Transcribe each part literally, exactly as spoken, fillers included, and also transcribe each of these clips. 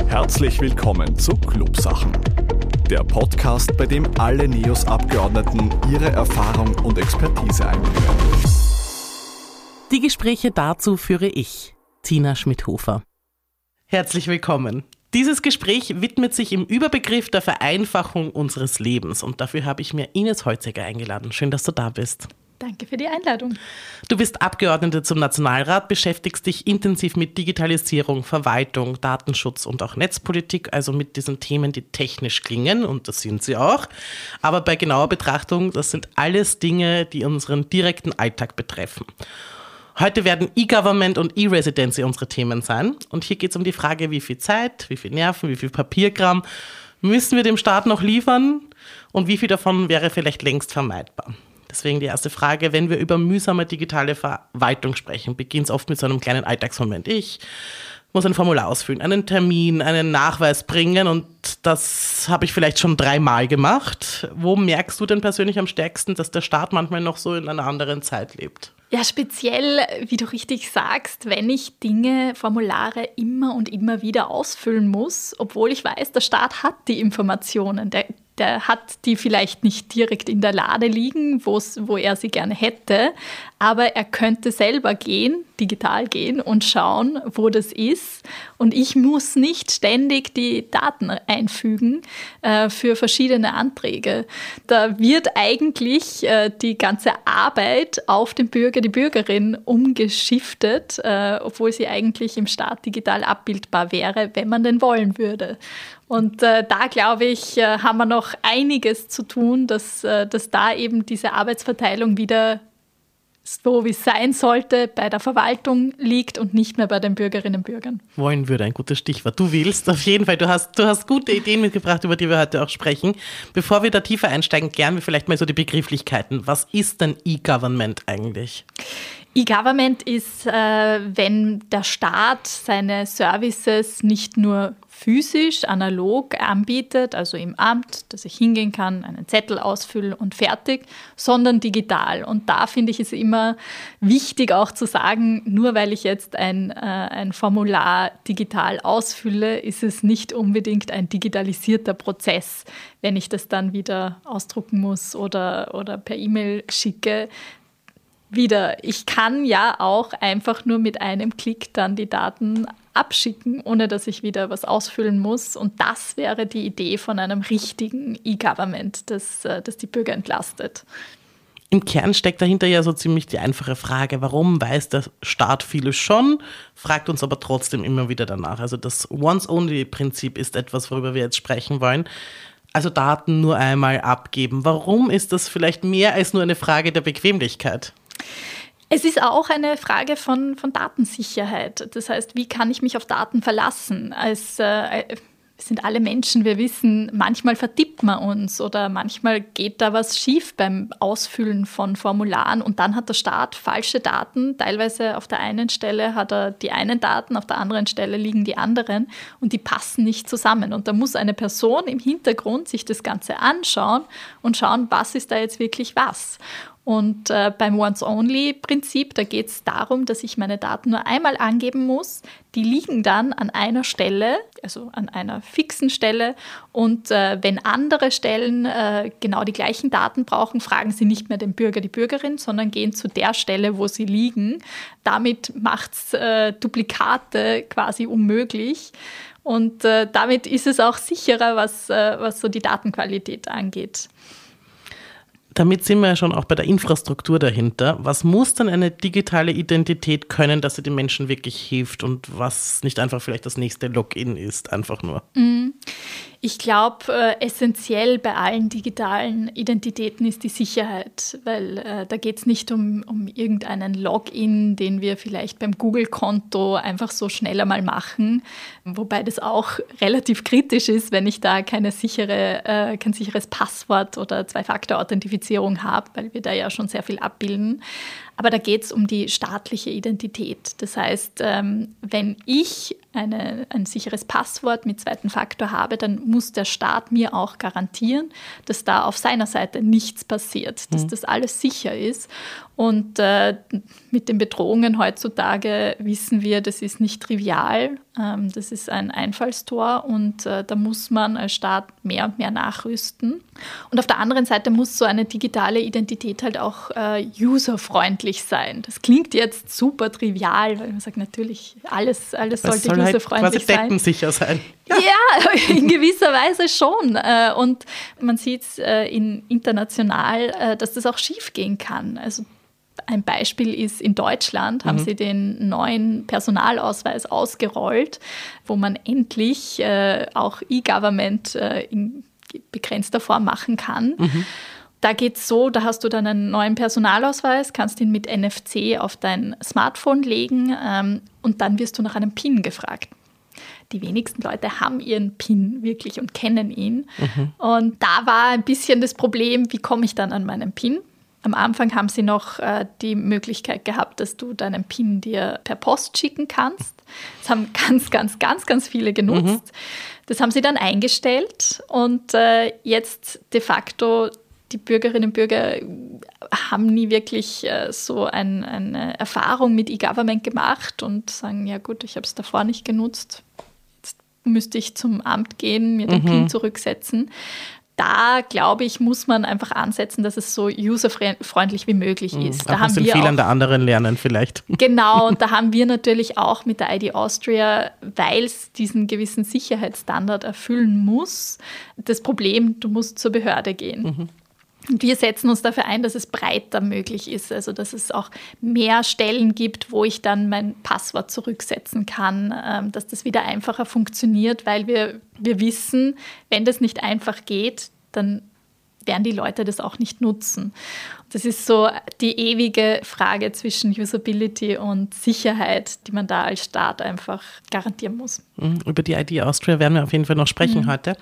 Herzlich willkommen zu Clubsachen, der Podcast, bei dem alle NEOS-Abgeordneten ihre Erfahrung und Expertise einbringen. Die Gespräche dazu führe ich, Tina Schmidhofer. Herzlich willkommen. Dieses Gespräch widmet sich im Überbegriff der Vereinfachung unseres Lebens und dafür habe ich mir Ines Holziger eingeladen. Schön, dass du da bist. Danke für die Einladung. Du bist Abgeordnete zum Nationalrat, beschäftigst dich intensiv mit Digitalisierung, Verwaltung, Datenschutz und auch Netzpolitik, also mit diesen Themen, die technisch klingen, und das sind sie auch. Aber bei genauer Betrachtung, das sind alles Dinge, die unseren direkten Alltag betreffen. Heute werden E-Government und E-Residency unsere Themen sein. Und hier geht es um die Frage, wie viel Zeit, wie viel Nerven, wie viel Papierkram müssen wir dem Staat noch liefern und wie viel davon wäre vielleicht längst vermeidbar. Deswegen die erste Frage, wenn wir über mühsame digitale Verwaltung sprechen, beginnt es oft mit so einem kleinen Alltagsmoment. Ich muss ein Formular ausfüllen, einen Termin, einen Nachweis bringen und das habe ich vielleicht schon dreimal gemacht. Wo merkst du denn persönlich am stärksten, dass der Staat manchmal noch so in einer anderen Zeit lebt? Ja, speziell, wie du richtig sagst, wenn ich Dinge, Formulare immer und immer wieder ausfüllen muss, obwohl ich weiß, der Staat hat die Informationen, der Der hat die vielleicht nicht direkt in der Lade liegen, wo er sie gerne hätte, aber er könnte selber gehen, digital gehen und schauen, wo das ist. Und ich muss nicht ständig die Daten einfügen äh, für verschiedene Anträge. Da wird eigentlich äh, die ganze Arbeit auf den Bürger, die Bürgerin umgeschiftet, äh, obwohl sie eigentlich im Staat digital abbildbar wäre, wenn man denn wollen würde. Und äh, da, glaube ich, äh, haben wir noch einiges zu tun, dass, äh, dass da eben diese Arbeitsverteilung wieder so, wie es sein sollte, bei der Verwaltung liegt und nicht mehr bei den Bürgerinnen und Bürgern. Wollen würde, ein gutes Stichwort. Du willst auf jeden Fall, du hast, du hast gute Ideen mitgebracht, über die wir heute auch sprechen. Bevor wir da tiefer einsteigen, gern wir vielleicht mal so die Begrifflichkeiten. Was ist denn E-Government eigentlich? E-Government ist, äh, wenn der Staat seine Services nicht nur physisch, analog anbietet, also im Amt, dass ich hingehen kann, einen Zettel ausfüllen und fertig, sondern digital. Und da finde ich es immer wichtig auch zu sagen, nur weil ich jetzt ein, äh, ein Formular digital ausfülle, ist es nicht unbedingt ein digitalisierter Prozess, wenn ich das dann wieder ausdrucken muss oder, oder per E-Mail schicke. Wieder, ich kann ja auch einfach nur mit einem Klick dann die Daten abschicken, ohne dass ich wieder was ausfüllen muss. Und das wäre die Idee von einem richtigen E-Government, das, das die Bürger entlastet. Im Kern steckt dahinter ja so ziemlich die einfache Frage, warum weiß der Staat vieles schon, fragt uns aber trotzdem immer wieder danach. Also das Once-Only-Prinzip ist etwas, worüber wir jetzt sprechen wollen. Also Daten nur einmal abgeben. Warum ist das vielleicht mehr als nur eine Frage der Bequemlichkeit? Es ist auch eine Frage von, von Datensicherheit. Das heißt, wie kann ich mich auf Daten verlassen? Als, äh, wir sind alle Menschen, wir wissen, manchmal vertippt man uns oder manchmal geht da was schief beim Ausfüllen von Formularen und dann hat der Staat falsche Daten. Teilweise auf der einen Stelle hat er die einen Daten, auf der anderen Stelle liegen die anderen und die passen nicht zusammen. Und da muss eine Person im Hintergrund sich das Ganze anschauen und schauen, was ist da jetzt wirklich was. Und äh, beim Once-Only-Prinzip, da geht es darum, dass ich meine Daten nur einmal angeben muss. Die liegen dann an einer Stelle, also an einer fixen Stelle. Und äh, wenn andere Stellen äh, genau die gleichen Daten brauchen, fragen sie nicht mehr den Bürger, die Bürgerin, sondern gehen zu der Stelle, wo sie liegen. Damit macht es äh, Duplikate quasi unmöglich. Und äh, damit ist es auch sicherer, was, äh, was so die Datenqualität angeht. Damit sind wir ja schon auch bei der Infrastruktur dahinter. Was muss denn eine digitale Identität können, dass sie den Menschen wirklich hilft und was nicht einfach vielleicht das nächste Login ist, einfach nur? Ich glaube, äh, essentiell bei allen digitalen Identitäten ist die Sicherheit, weil äh, da geht es nicht um, um irgendeinen Login, den wir vielleicht beim Google-Konto einfach so schnell einmal machen, wobei das auch relativ kritisch ist, wenn ich da keine sichere, äh, kein sicheres Passwort oder Zwei-Faktor-Authentifizierung habe, weil wir da ja schon sehr viel abbilden. Aber da geht es um die staatliche Identität. Das heißt, ähm, wenn ich eine, ein sicheres Passwort mit zweiten Faktor habe, dann muss der Staat mir auch garantieren, dass da auf seiner Seite nichts passiert, dass mhm. das alles sicher ist. Und äh, mit den Bedrohungen heutzutage wissen wir, das ist nicht trivial. Ähm, das ist ein Einfallstor und äh, da muss man als Staat mehr und mehr nachrüsten. Und auf der anderen Seite muss so eine digitale Identität halt auch äh, userfreundlich sein. Das klingt jetzt super trivial, weil man sagt, natürlich, alles, alles sollte soll userfreundlich halt quasi sein. Deckensicher sein. Ja. ja, in gewisser Weise schon. Und man sieht es international, dass das auch schief gehen kann. Also ein Beispiel ist, in Deutschland haben mhm. sie den neuen Personalausweis ausgerollt, wo man endlich äh, auch E-Government äh, in begrenzter Form machen kann. Mhm. Da geht es so, da hast du dann einen neuen Personalausweis, kannst ihn mit N F C auf dein Smartphone legen ähm, und dann wirst du nach einem PIN gefragt. Die wenigsten Leute haben ihren PIN wirklich und kennen ihn. Mhm. Und da war ein bisschen das Problem, wie komme ich dann an meinen PIN? Am Anfang haben sie noch äh, die Möglichkeit gehabt, dass du deinen PIN dir per Post schicken kannst. Das haben ganz, ganz, ganz, ganz viele genutzt. Mhm. Das haben sie dann eingestellt und äh, jetzt de facto die Bürgerinnen und Bürger haben nie wirklich äh, so ein, eine Erfahrung mit E-Government gemacht und sagen, ja gut, ich habe es davor nicht genutzt. Jetzt müsste ich zum Amt gehen, mir den mhm. PIN zurücksetzen. Da, glaube ich, muss man einfach ansetzen, dass es so userfreundlich wie möglich ist. Mhm, da aus den Fehlern der anderen lernen vielleicht. Genau, und da haben wir natürlich auch mit der I D Austria, weil es diesen gewissen Sicherheitsstandard erfüllen muss, das Problem, du musst zur Behörde gehen. Mhm. Und wir setzen uns dafür ein, dass es breiter möglich ist, also dass es auch mehr Stellen gibt, wo ich dann mein Passwort zurücksetzen kann, dass das wieder einfacher funktioniert, weil wir, wir wissen, wenn das nicht einfach geht, dann werden die Leute das auch nicht nutzen. Das ist so die ewige Frage zwischen Usability und Sicherheit, die man da als Staat einfach garantieren muss. Über die I D Austria werden wir auf jeden Fall noch sprechen mhm. heute.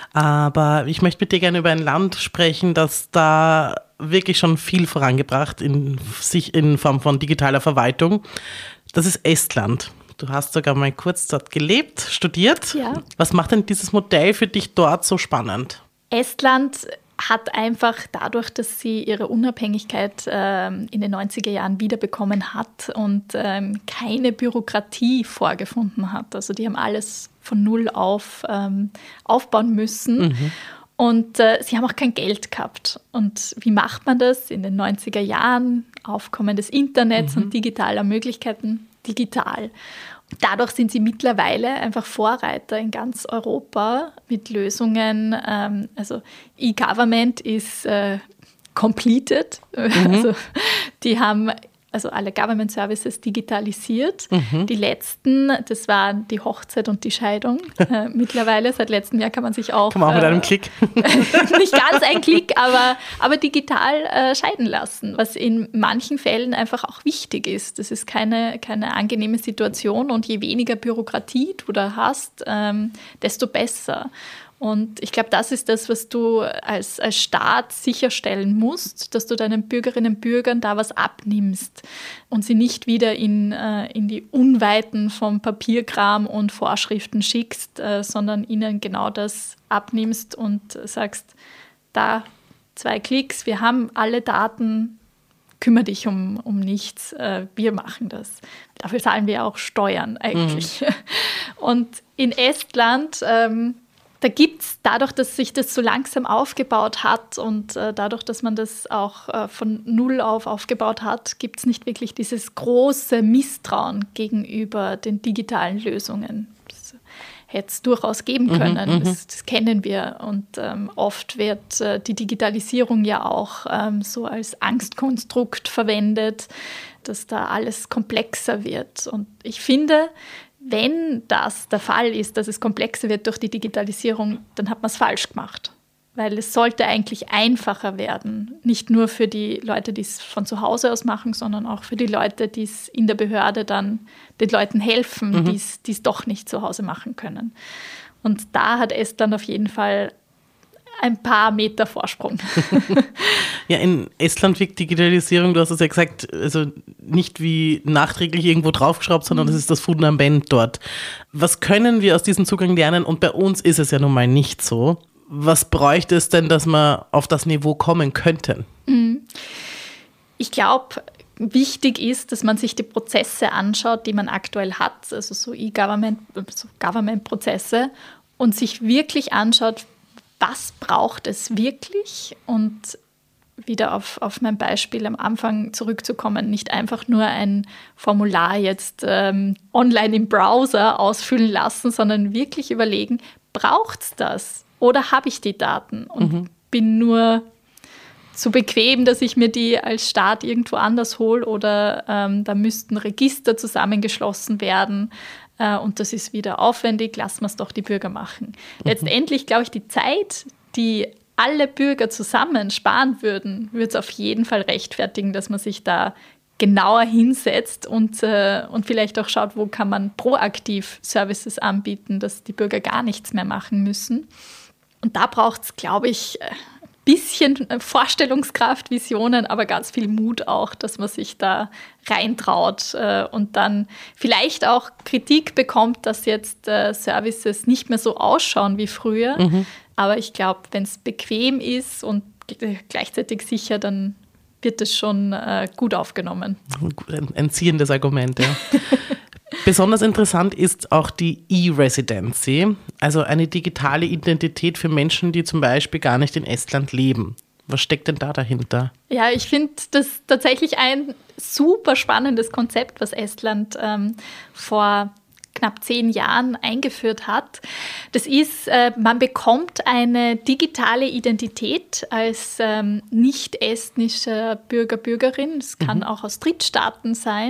Aber ich möchte mit dir gerne über ein Land sprechen, das da wirklich schon viel vorangebracht in sich in Form von digitaler Verwaltung. Das ist Estland. Du hast sogar mal kurz dort gelebt, studiert. Ja. Was macht denn dieses Modell für dich dort so spannend? Estland hat einfach dadurch, dass sie ihre Unabhängigkeit ähm, in den neunziger Jahren wiederbekommen hat und ähm, keine Bürokratie vorgefunden hat. Also die haben alles von null auf ähm, aufbauen müssen. Mhm. Und äh, sie haben auch kein Geld gehabt. Und wie macht man das in den neunziger Jahren? Aufkommen des Internets mhm. und digitaler Möglichkeiten, digital. Dadurch sind sie mittlerweile einfach Vorreiter in ganz Europa mit Lösungen. Ähm, also E-Government ist äh, completed. Mhm. Also die haben also alle Government Services digitalisiert. Mhm. Die letzten, das waren die Hochzeit und die Scheidung. Äh, mittlerweile, seit letztem Jahr kann man sich auch... Kann man auch mit äh, einem Klick. Nicht ganz ein Klick, aber, aber digital äh, scheiden lassen, was in manchen Fällen einfach auch wichtig ist. Das ist keine, keine angenehme Situation und je weniger Bürokratie du da hast, ähm, desto besser. Und ich glaube, das ist das, was du als, als Staat sicherstellen musst, dass du deinen Bürgerinnen und Bürgern da was abnimmst und sie nicht wieder in, äh, in die Unweiten vom Papierkram und Vorschriften schickst, äh, sondern ihnen genau das abnimmst und sagst, da zwei Klicks, wir haben alle Daten, kümmere dich um, um nichts, äh, wir machen das. Dafür zahlen wir auch Steuern eigentlich. Mhm. Und in Estland... Ähm, Da gibt es dadurch, dass sich das so langsam aufgebaut hat und äh, dadurch, dass man das auch äh, von Null auf aufgebaut hat, gibt es nicht wirklich dieses große Misstrauen gegenüber den digitalen Lösungen. Das hätte es durchaus geben können, mhm, das, das kennen wir. Und ähm, oft wird äh, die Digitalisierung ja auch ähm, so als Angstkonstrukt verwendet, dass da alles komplexer wird. Und ich finde, wenn das der Fall ist, dass es komplexer wird durch die Digitalisierung, dann hat man es falsch gemacht. Weil es sollte eigentlich einfacher werden. Nicht nur für die Leute, die es von zu Hause aus machen, sondern auch für die Leute, die es in der Behörde dann den Leuten helfen, mhm. die es doch nicht zu Hause machen können. Und da hat Estland auf jeden Fall ein paar Meter Vorsprung. Ja, in Estland wirkt Digitalisierung, du hast es ja gesagt, also nicht wie nachträglich irgendwo draufgeschraubt, sondern mhm. das ist das Fundament dort. Was können wir aus diesem Zugang lernen? Und bei uns ist es ja nun mal nicht so. Was bräuchte es denn, dass wir auf das Niveau kommen könnten? Ich glaube, wichtig ist, dass man sich die Prozesse anschaut, die man aktuell hat, also so E-Government, so Government-Prozesse, und sich wirklich anschaut, was braucht es wirklich, und wieder auf, auf mein Beispiel am Anfang zurückzukommen, nicht einfach nur ein Formular jetzt ähm, online im Browser ausfüllen lassen, sondern wirklich überlegen, braucht es das oder habe ich die Daten und mhm. bin nur zu bequem, dass ich mir die als Staat irgendwo anders hole, oder ähm, da müssten Register zusammengeschlossen werden äh, und das ist wieder aufwendig, lassen wir es doch die Bürger machen. Mhm. Letztendlich glaube ich, die Zeit, die alle Bürger zusammen sparen würden, würde es auf jeden Fall rechtfertigen, dass man sich da genauer hinsetzt und, äh, und vielleicht auch schaut, wo kann man proaktiv Services anbieten, dass die Bürger gar nichts mehr machen müssen. Und da braucht es, glaube ich, ein bisschen Vorstellungskraft, Visionen, aber ganz viel Mut auch, dass man sich da reintraut äh, und dann vielleicht auch Kritik bekommt, dass jetzt äh, Services nicht mehr so ausschauen wie früher. Mhm. Aber ich glaube, wenn es bequem ist und gleichzeitig sicher, dann wird es schon äh, gut aufgenommen. Ein, ein ziehendes Argument, ja. Besonders interessant ist auch die E-Residency, also eine digitale Identität für Menschen, die zum Beispiel gar nicht in Estland leben. Was steckt denn da dahinter? Ja, ich finde das tatsächlich ein super spannendes Konzept, was Estland ähm, vor knapp zehn Jahren eingeführt hat. Das ist, äh, man bekommt eine digitale Identität als ähm, nicht estnischer Bürger, Bürgerin. Das kann mhm. auch aus Drittstaaten sein.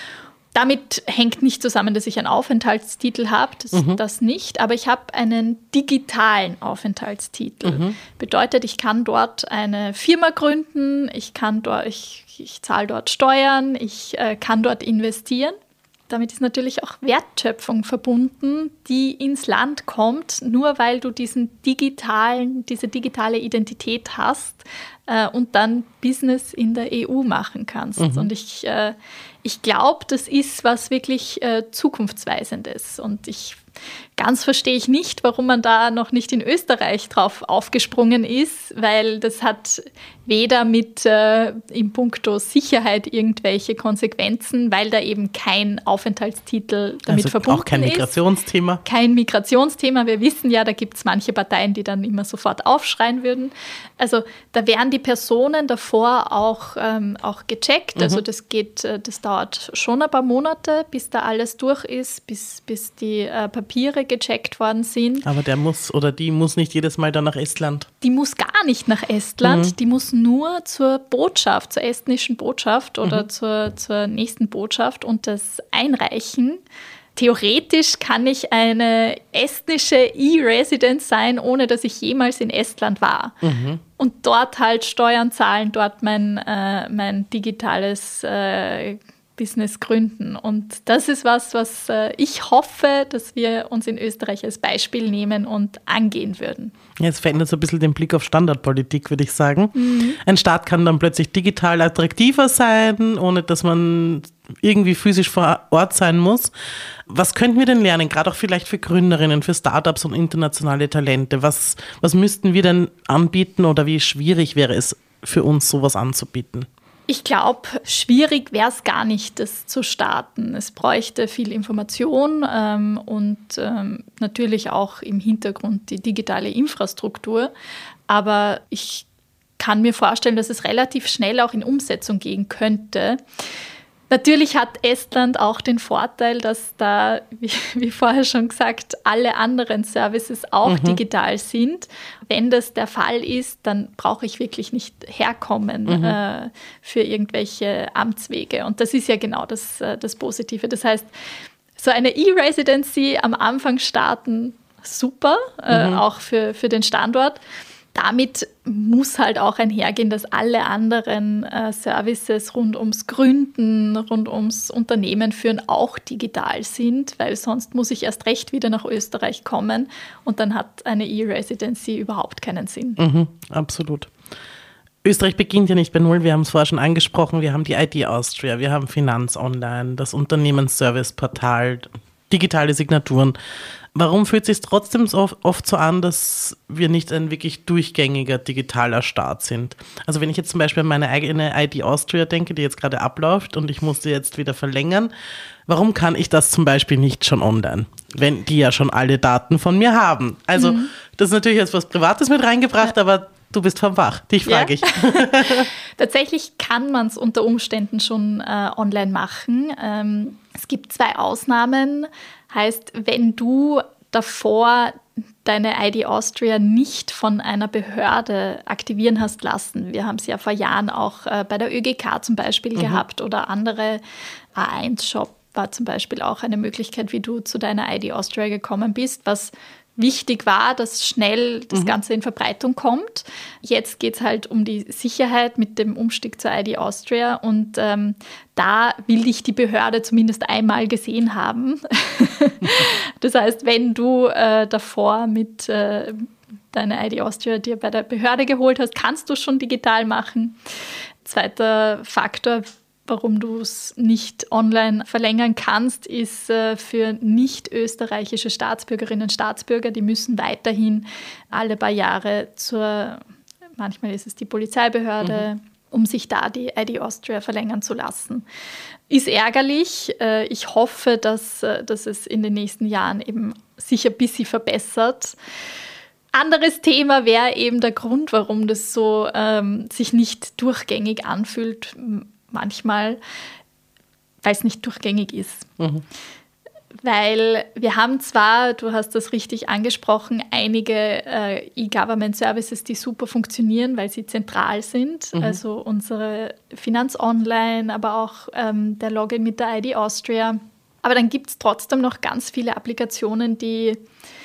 Damit hängt nicht zusammen, dass ich einen Aufenthaltstitel habe, das, mhm. das nicht, aber ich habe einen digitalen Aufenthaltstitel. Mhm. Bedeutet, ich kann dort eine Firma gründen, ich kann dort, ich, ich zahle dort Steuern, ich äh, kann dort investieren. Damit ist natürlich auch Wertschöpfung verbunden, die ins Land kommt, nur weil du diesen digitalen, diese digitale Identität hast äh, und dann Business in der E U machen kannst. Mhm. Und ich, äh, ich glaube, das ist was wirklich äh, Zukunftsweisendes. Und ich ganz verstehe ich nicht, warum man da noch nicht in Österreich drauf aufgesprungen ist, weil das hat weder mit äh, in puncto Sicherheit irgendwelche Konsequenzen, weil da eben kein Aufenthaltstitel damit also verbunden ist. Auch kein Migrationsthema. Ist. Kein Migrationsthema. Wir wissen ja, da gibt es manche Parteien, die dann immer sofort aufschreien würden. Also da werden die Personen davor auch, ähm, auch gecheckt. Mhm. Also das geht, das dauert schon ein paar Monate, bis da alles durch ist, bis, bis die äh, Papiere gecheckt worden sind. Aber der muss oder die muss nicht jedes Mal dann nach Estland? Die muss gar nicht nach Estland, mhm. die muss nur zur Botschaft, zur estnischen Botschaft oder mhm. zur, zur nächsten Botschaft und das einreichen. Theoretisch kann ich eine estnische E-Resident sein, ohne dass ich jemals in Estland war. Mhm. Und dort halt Steuern zahlen, dort mein, äh, mein digitales äh, Business gründen. Und das ist was, was äh, ich hoffe, dass wir uns in Österreich als Beispiel nehmen und angehen würden. Jetzt verändert so ein bisschen den Blick auf Standardpolitik, würde ich sagen. Mhm. Ein Staat kann dann plötzlich digital attraktiver sein, ohne dass man irgendwie physisch vor Ort sein muss. Was könnten wir denn lernen, gerade auch vielleicht für Gründerinnen, für Startups und internationale Talente? Was, was müssten wir denn anbieten oder wie schwierig wäre es für uns, sowas anzubieten? Ich glaube, schwierig wäre es gar nicht, das zu starten. Es bräuchte viel Information ähm, und ähm, natürlich auch im Hintergrund die digitale Infrastruktur. Aber ich kann mir vorstellen, dass es relativ schnell auch in Umsetzung gehen könnte. Natürlich hat Estland auch den Vorteil, dass da, wie, wie vorher schon gesagt, alle anderen Services auch mhm. digital sind. Wenn das der Fall ist, dann brauche ich wirklich nicht herkommen mhm. äh, für irgendwelche Amtswege. Und das ist ja genau das, äh, das Positive. Das heißt, so eine E-Residency am Anfang starten, super, äh, mhm. auch für, für den Standort. Damit muss halt auch einhergehen, dass alle anderen äh, Services rund ums Gründen, rund ums Unternehmen führen auch digital sind, weil sonst muss ich erst recht wieder nach Österreich kommen und dann hat eine E-Residency überhaupt keinen Sinn. Mhm, absolut. Österreich beginnt ja nicht bei Null, wir haben es vorher schon angesprochen, wir haben die I T Austria, wir haben Finanz Online, das Unternehmensservice-Portal, digitale Signaturen. Warum fühlt es sich trotzdem so oft so an, dass wir nicht ein wirklich durchgängiger digitaler Staat sind? Also wenn ich jetzt zum Beispiel an meine eigene I D Austria denke, die jetzt gerade abläuft und ich musste jetzt wieder verlängern, warum kann ich das zum Beispiel nicht schon online, wenn die ja schon alle Daten von mir haben? Also mhm. das ist natürlich jetzt was Privates mit reingebracht, ja. aber du bist vom Fach, dich frage ja. ich. Tatsächlich kann man es unter Umständen schon äh, online machen. Ähm, es gibt zwei Ausnahmen. Heißt, wenn du davor deine I D Austria nicht von einer Behörde aktivieren hast lassen, wir haben es ja vor Jahren auch äh, bei der Ö G K zum Beispiel mhm. gehabt oder andere, A eins Shop war zum Beispiel auch eine Möglichkeit, wie du zu deiner I D Austria gekommen bist, was wichtig war, dass schnell das mhm. Ganze in Verbreitung kommt. Jetzt geht es halt um die Sicherheit mit dem Umstieg zur I D Austria und ähm, da will dich die Behörde zumindest einmal gesehen haben. Das heißt, wenn du äh, davor mit äh, deiner I D Austria dir bei der Behörde geholt hast, kannst du es schon digital machen. Zweiter Faktor, warum du es nicht online verlängern kannst, ist äh, für nicht österreichische Staatsbürgerinnen und Staatsbürger, die müssen weiterhin alle paar Jahre zur, manchmal ist es die Polizeibehörde, mhm. um sich da die I D Austria verlängern zu lassen. Ist ärgerlich. Äh, ich hoffe, dass, äh, dass es in den nächsten Jahren eben sich ein bisschen verbessert. Anderes Thema wäre eben der Grund, warum das so ähm, sich nicht durchgängig anfühlt, manchmal, weil es nicht durchgängig ist. Mhm. Weil wir haben zwar, du hast das richtig angesprochen, einige äh, E-Government-Services, die super funktionieren, weil sie zentral sind. Mhm. Also unsere Finanz Online, aber auch ähm, der Login mit der I D Austria. Aber dann gibt es trotzdem noch ganz viele Applikationen, die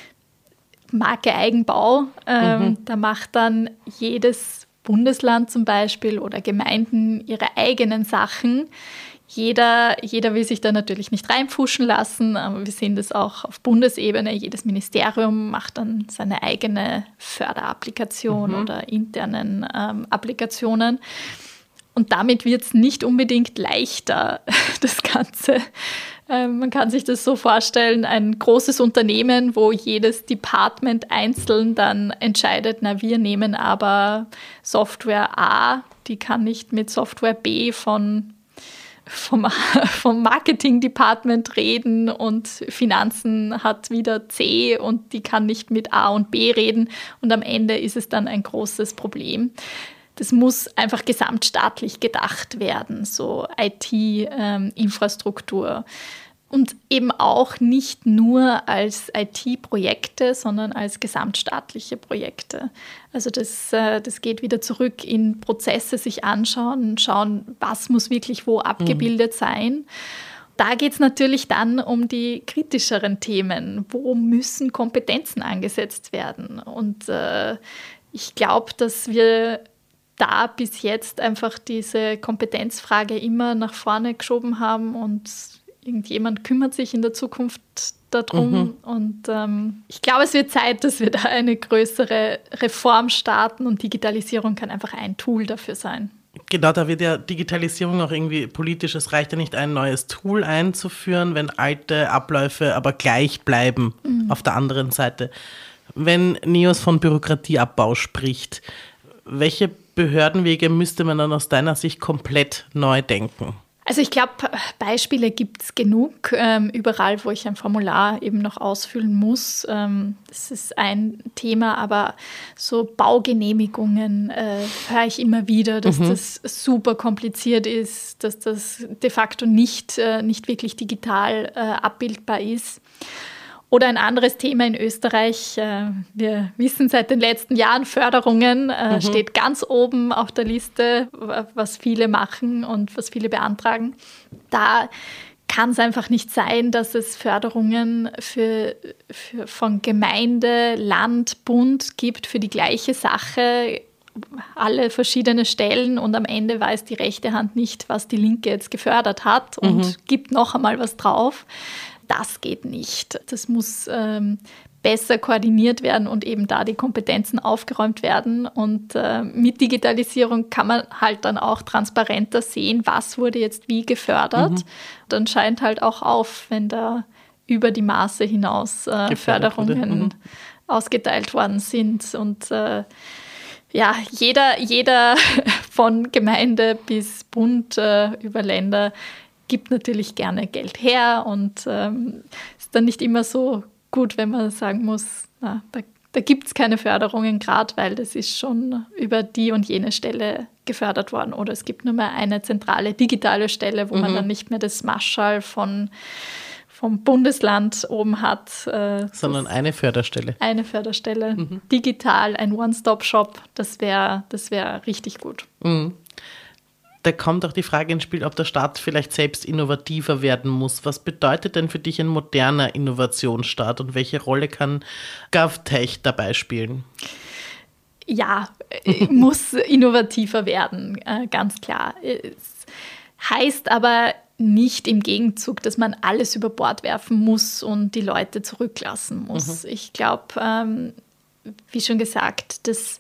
Marke Eigenbau, ähm, mhm. da macht dann jedes Bundesland zum Beispiel oder Gemeinden ihre eigenen Sachen. Jeder, jeder will sich da natürlich nicht reinpfuschen lassen, aber wir sehen das auch auf Bundesebene. Jedes Ministerium macht dann seine eigene Förderapplikation mhm. oder internen ähm, Applikationen. Und damit wird es nicht unbedingt leichter, das Ganze. Ähm, man kann sich das so vorstellen, ein großes Unternehmen, wo jedes Department einzeln dann entscheidet, na, wir nehmen aber Software A, die kann nicht mit Software B von, vom, vom Marketing-Department reden und Finanzen hat wieder C und die kann nicht mit A und B reden und am Ende ist es dann ein großes Problem. Das muss einfach gesamtstaatlich gedacht werden, so I T-Infrastruktur. Und eben auch nicht nur als I T-Projekte, sondern als gesamtstaatliche Projekte. Also das, das geht wieder zurück in Prozesse sich anschauen, schauen, was muss wirklich wo abgebildet mhm. sein. Da geht es natürlich dann um die kritischeren Themen. Wo müssen Kompetenzen angesetzt werden? Und äh, ich glaube, dass wir da bis jetzt einfach diese Kompetenzfrage immer nach vorne geschoben haben und irgendjemand kümmert sich in der Zukunft darum. Mhm. Und ähm, ich glaube, es wird Zeit, dass wir da eine größere Reform starten und Digitalisierung kann einfach ein Tool dafür sein. Genau, da wird ja Digitalisierung auch irgendwie politisch. Es reicht ja nicht, ein neues Tool einzuführen, wenn alte Abläufe aber gleich bleiben mhm. auf der anderen Seite. Wenn NEOS von Bürokratieabbau spricht, welche Behördenwege müsste man dann aus deiner Sicht komplett neu denken? Also ich glaube, Beispiele gibt es genug, ähm, überall, wo ich ein Formular eben noch ausfüllen muss. Ähm, das ist ein Thema, aber so Baugenehmigungen äh, höre ich immer wieder, dass mhm. das super kompliziert ist, dass das de facto nicht, äh, nicht wirklich digital äh, abbildbar ist. Oder ein anderes Thema in Österreich, wir wissen seit den letzten Jahren, Förderungen mhm. steht ganz oben auf der Liste, was viele machen und was viele beantragen. Da kann es einfach nicht sein, dass es Förderungen für, für, von Gemeinde, Land, Bund gibt für die gleiche Sache, alle verschiedene Stellen und am Ende weiß die rechte Hand nicht, was die linke jetzt gefördert hat und mhm. gibt noch einmal was drauf. Das geht nicht. Das muss ähm, besser koordiniert werden und eben da die Kompetenzen aufgeräumt werden. Und äh, mit Digitalisierung kann man halt dann auch transparenter sehen, was wurde jetzt wie gefördert. Mhm. Dann scheint halt auch auf, wenn da über die Maße hinaus äh, Förderungen mhm. ausgeteilt worden sind. Und äh, ja, jeder, jeder von Gemeinde bis Bund äh, über Länder gibt natürlich gerne Geld her und ähm, ist dann nicht immer so gut, wenn man sagen muss, na, da, da gibt es keine Förderungen, gerade weil das ist schon über die und jene Stelle gefördert worden. Oder es gibt nur mehr eine zentrale digitale Stelle, wo mhm. man dann nicht mehr das Marschall von vom Bundesland oben hat. Äh, Sondern eine Förderstelle. Eine Förderstelle, mhm. digital, ein One-Stop-Shop, das wäre das wär richtig gut. Mhm. Da kommt auch die Frage ins Spiel, ob der Staat vielleicht selbst innovativer werden muss. Was bedeutet denn für dich ein moderner Innovationsstaat und welche Rolle kann GovTech dabei spielen? Ja, muss innovativer werden, äh, ganz klar. Es heißt aber nicht im Gegenzug, dass man alles über Bord werfen muss und die Leute zurücklassen muss. Mhm. Ich glaube, ähm, wie schon gesagt, das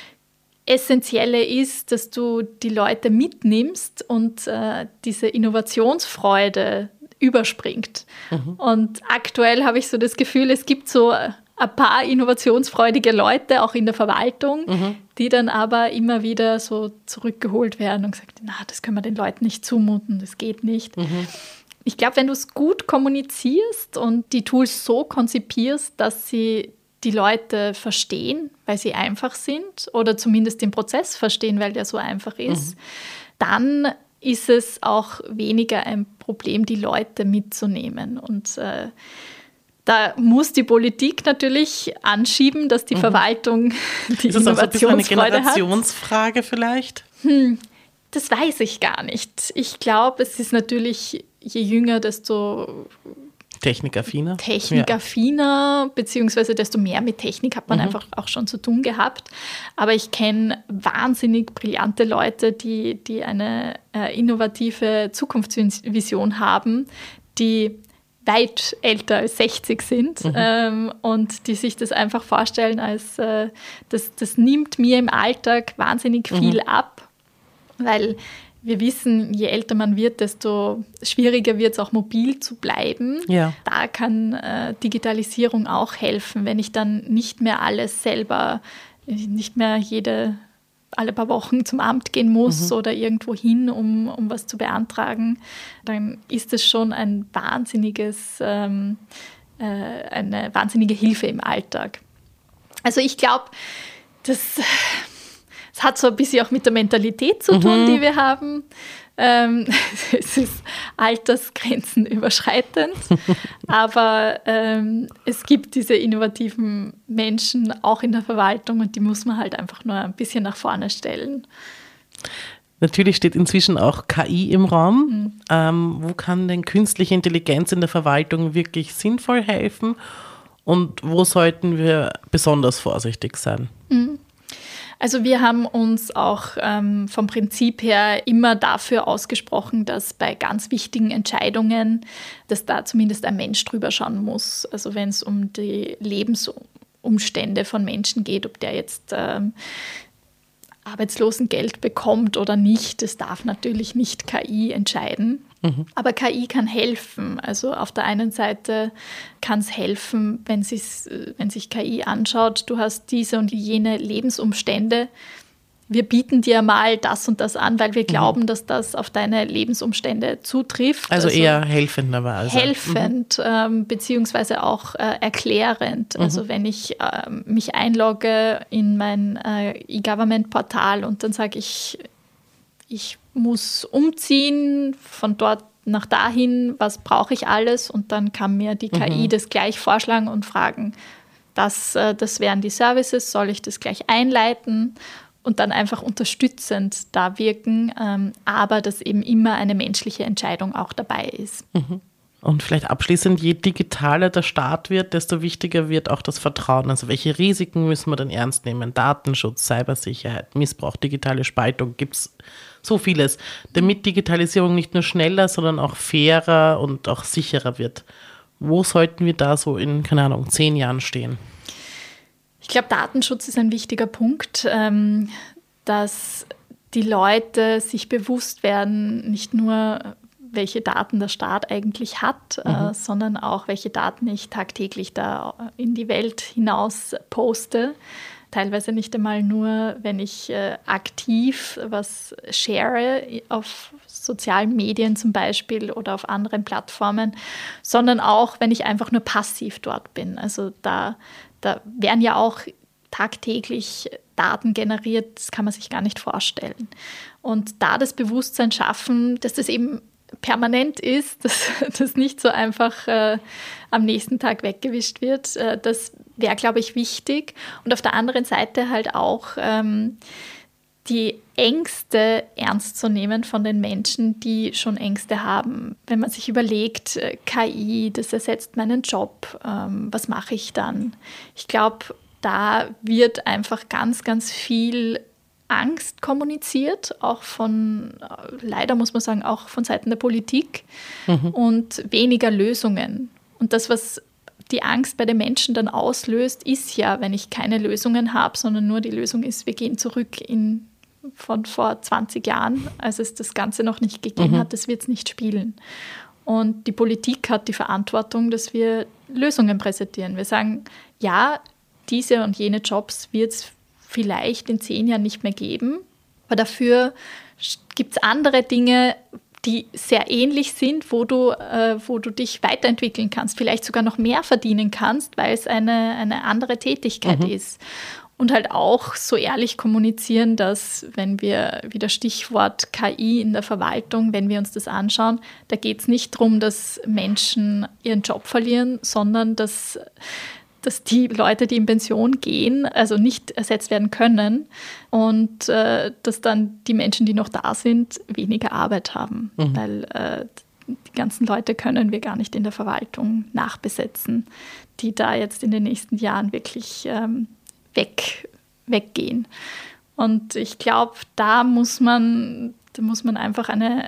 Essentielle ist, dass du die Leute mitnimmst und äh, diese Innovationsfreude überspringt. Mhm. Und aktuell habe ich so das Gefühl, es gibt so ein paar innovationsfreudige Leute, auch in der Verwaltung, mhm. die dann aber immer wieder so zurückgeholt werden und gesagt, na, das können wir den Leuten nicht zumuten, das geht nicht. Mhm. Ich glaube, wenn du es gut kommunizierst und die Tools so konzipierst, dass sie die Leute verstehen, weil sie einfach sind oder zumindest den Prozess verstehen, weil der so einfach ist, mhm. dann ist es auch weniger ein Problem, die Leute mitzunehmen. Und äh, da muss die Politik natürlich anschieben, dass die mhm. Verwaltung die ist das Innovationsfreude hat. Ist das auch so ein bisschen eine Generationsfrage hat. vielleicht? Hm, das weiß ich gar nicht. Ich glaube, es ist natürlich, je jünger, desto technikaffiner. Technikaffiner, ja. beziehungsweise desto mehr mit Technik hat man mhm. einfach auch schon zu tun gehabt. Aber ich kenne wahnsinnig brillante Leute, die, die eine äh, innovative Zukunftsvision haben, die weit älter als sechzig sind mhm. ähm, und die sich das einfach vorstellen als, äh, das, das nimmt mir im Alltag wahnsinnig viel mhm. ab, weil wir wissen, je älter man wird, desto schwieriger wird es auch mobil zu bleiben. Ja. Da kann äh, Digitalisierung auch helfen, wenn ich dann nicht mehr alles selber, nicht mehr jede alle paar Wochen zum Amt gehen muss mhm. oder irgendwo hin, um, um was zu beantragen, dann ist es schon ein wahnsinniges, ähm, äh, eine wahnsinnige Hilfe im Alltag. Also ich glaube, das, das hat so ein bisschen auch mit der Mentalität zu tun, mhm. die wir haben. Ähm, es ist altersgrenzenüberschreitend, aber ähm, es gibt diese innovativen Menschen auch in der Verwaltung und die muss man halt einfach nur ein bisschen nach vorne stellen. Natürlich steht inzwischen auch K I im Raum. Mhm. Ähm, wo kann denn künstliche Intelligenz in der Verwaltung wirklich sinnvoll helfen und wo sollten wir besonders vorsichtig sein? Mhm. Also wir haben uns auch ähm, vom Prinzip her immer dafür ausgesprochen, dass bei ganz wichtigen Entscheidungen, dass da zumindest ein Mensch drüber schauen muss. Also wenn es um die Lebensumstände von Menschen geht, ob der jetzt ähm, Arbeitslosengeld bekommt oder nicht, das darf natürlich nicht K I entscheiden. Mhm. Aber K I kann helfen. Also auf der einen Seite kann es helfen, wenn, wenn sich K I anschaut, du hast diese und jene Lebensumstände. Wir bieten dir mal das und das an, weil wir glauben, mhm. dass das auf deine Lebensumstände zutrifft. Also, also eher helfenderweise. Helfend, mhm. ähm, beziehungsweise auch äh, erklärend. Mhm. Also wenn ich äh, mich einlogge in mein äh, E-Government-Portal und dann sage ich, ich muss umziehen von dort nach dahin, was brauche ich alles? Und dann kann mir die K I mhm. das gleich vorschlagen und fragen, das, äh, das wären die Services, soll ich das gleich einleiten? Und dann einfach unterstützend da wirken, ähm, aber dass eben immer eine menschliche Entscheidung auch dabei ist. Mhm. Und vielleicht abschließend, je digitaler der Staat wird, desto wichtiger wird auch das Vertrauen. Also welche Risiken müssen wir denn ernst nehmen? Datenschutz, Cybersicherheit, Missbrauch, digitale Spaltung, gibt es so vieles, damit Digitalisierung nicht nur schneller, sondern auch fairer und auch sicherer wird. Wo sollten wir da so in, keine Ahnung, zehn Jahren stehen? Ich glaube, Datenschutz ist ein wichtiger Punkt, ähm, dass die Leute sich bewusst werden, nicht nur welche Daten der Staat eigentlich hat, mhm. äh, sondern auch, welche Daten ich tagtäglich da in die Welt hinaus poste. Teilweise nicht einmal nur, wenn ich äh, aktiv was share auf sozialen Medien zum Beispiel oder auf anderen Plattformen, sondern auch, wenn ich einfach nur passiv dort bin. Also da, da werden ja auch tagtäglich Daten generiert, das kann man sich gar nicht vorstellen. Und da das Bewusstsein schaffen, dass das eben permanent ist, dass das nicht so einfach äh, am nächsten Tag weggewischt wird, äh, das wäre, glaube ich, wichtig. Und auf der anderen Seite halt auch ähm, die Ängste ernst zu nehmen von den Menschen, die schon Ängste haben. Wenn man sich überlegt, äh, K I, das ersetzt meinen Job, ähm, was mache ich dann? Ich glaube, da wird einfach ganz, ganz viel Angst kommuniziert, auch von, leider muss man sagen, auch von Seiten der Politik mhm. und weniger Lösungen. Und das, was die Angst bei den Menschen dann auslöst, ist ja, wenn ich keine Lösungen habe, sondern nur die Lösung ist, wir gehen zurück in, von vor zwanzig Jahren, als es das Ganze noch nicht gegeben mhm. hat, das wird es nicht spielen. Und die Politik hat die Verantwortung, dass wir Lösungen präsentieren. Wir sagen, ja, diese und jene Jobs wird es vielleicht in zehn Jahren nicht mehr geben. Aber dafür gibt es andere Dinge, die sehr ähnlich sind, wo du, äh, wo du dich weiterentwickeln kannst, vielleicht sogar noch mehr verdienen kannst, weil es eine, eine andere Tätigkeit mhm. ist. Und halt auch so ehrlich kommunizieren, dass, wenn wir wieder Stichwort K I in der Verwaltung, wenn wir uns das anschauen, da geht es nicht darum, dass Menschen ihren Job verlieren, sondern dass dass die Leute, die in Pension gehen, also nicht ersetzt werden können und äh, dass dann die Menschen, die noch da sind, weniger Arbeit haben, mhm. weil äh, die ganzen Leute können wir gar nicht in der Verwaltung nachbesetzen, die da jetzt in den nächsten Jahren wirklich ähm, weg, weggehen. Und ich glaube, da muss man, da muss man einfach eine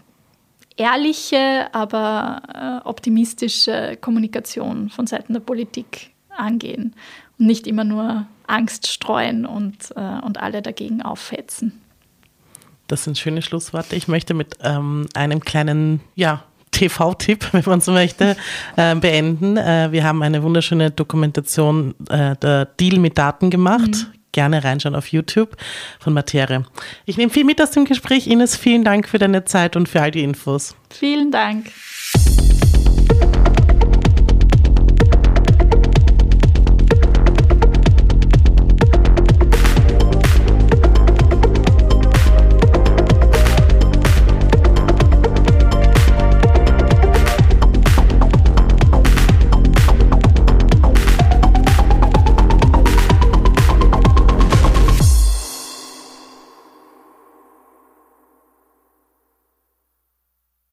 ehrliche, aber äh, optimistische Kommunikation von Seiten der Politik angehen und nicht immer nur Angst streuen und, äh, und alle dagegen aufhetzen. Das sind schöne Schlussworte. Ich möchte mit ähm, einem kleinen ja, T V-Tipp, wenn man so möchte, äh, beenden. Äh, wir haben eine wunderschöne Dokumentation, äh, der Deal mit Daten gemacht. Mhm. Gerne reinschauen auf YouTube von Materie. Ich nehme viel mit aus dem Gespräch. Ines, vielen Dank für deine Zeit und für all die Infos. Vielen Dank.